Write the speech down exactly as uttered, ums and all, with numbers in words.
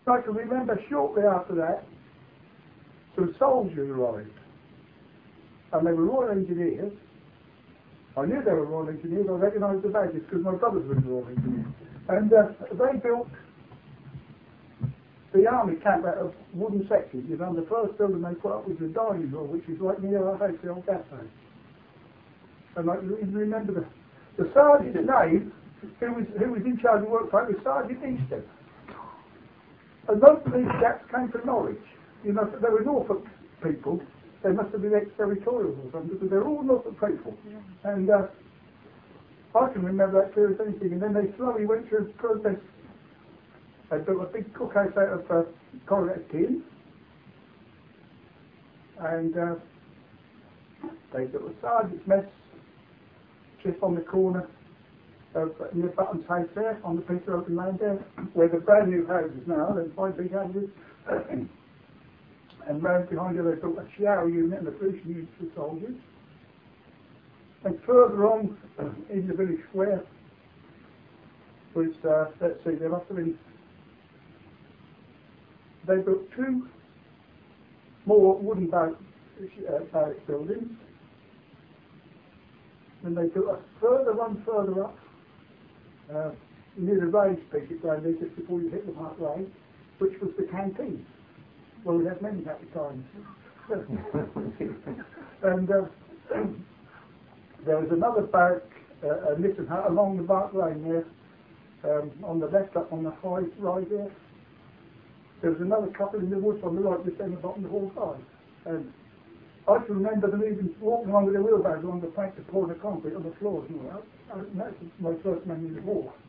I can remember shortly after that, some soldiers arrived. And they were Royal Engineers. I knew they were Royal Engineers. I recognised the badges because my brothers were in the Royal Engineers. And uh, they built the army camp out of wooden sections. You know, the first building they put up was the dining hall, which is right near our house, the old gas house. And I even remember the, the sergeant's name, who was, who was in charge of work, was Sergeant Easton. And most of these chaps came from Norwich. You know, they were Norfolk people. They must have been ex-territorials or something, because they're all Norfolk people. Yeah. And uh, I can remember that clear as anything. And then they slowly went through a process. They built a big cookhouse out of uh, corrugated tin. And uh, they built a sergeant's mess just on the corner of uh, near Button's house there, on the piece of open land there, where the brand new houses now, there's five big houses. And round behind her they built a shower unit and a police unit for soldiers. And further on in the village square was, uh, let's see, there must have been, they built two more wooden barrack, uh, barrack buildings. And they built a further one further up, uh, near the raised piece at Grandy, just before you hit the Park Lane, which was the canteen. Well, we had many happy times. And uh, there was another barrack, uh, a knitting hut along the Park Lane there, um, on the left up on the high rise there. There was another couple in the woods on the right, just down the bottom of the whole side. And I can remember them even walking along with their wheelbarrows along the plank to pour the concrete on the floors and all that. And that's my first memory of the war.